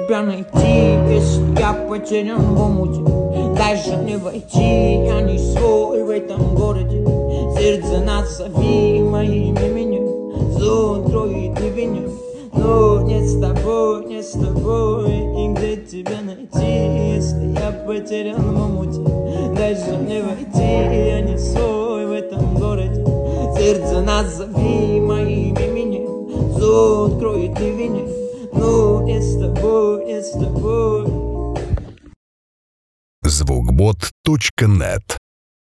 тебя найти, если я потерян в омуте? Даже не войти, я не свой в этом городе. Сердце назови моим именем, зло кроет ливнем. Но не с тобой, не с тобой. И где тебя найти, если я потерян в омуте? Даже не войти, я не свой в этом городе. Сердце назови моим именем, зло откроет ливнем. Но не с тобой, не с тобой. Звукбот.нет